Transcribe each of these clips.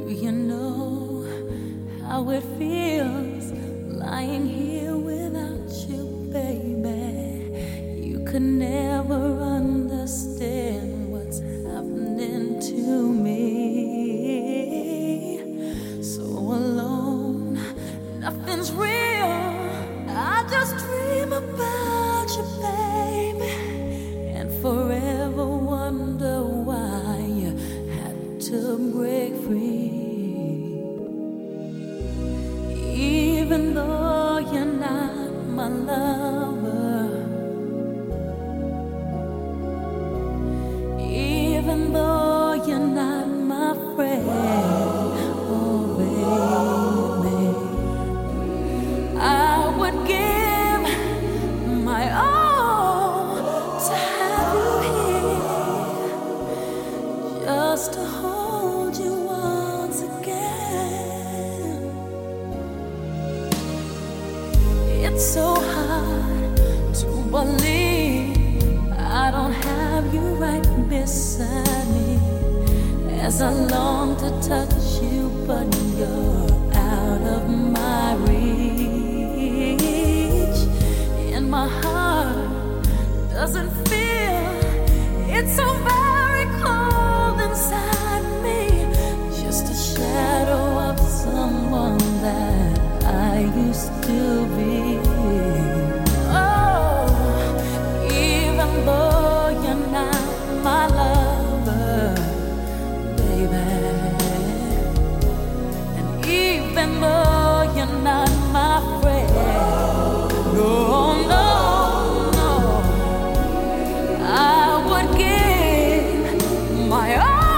you know how it feels lying here without you, baby? You could never understand what's happening to me. So alone, nothing's real. I just dream about you, baby, and forever wonder why you had to break free. Even though you're not my lover, even though you're not my friend, oh baby, I would give my all to have you here, just to hold you once again. It's so hard to believe I don't have you right beside me, as I long to touch you, but you're out of my reach. And my heart doesn't feel, it's so very cold inside me, just a shadow of someone that I used to be. Oh, even though you're not my lover, baby, and even though you're not my friend, no, no, no, I would give my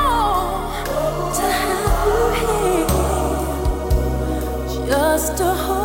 all to have you here, just to hold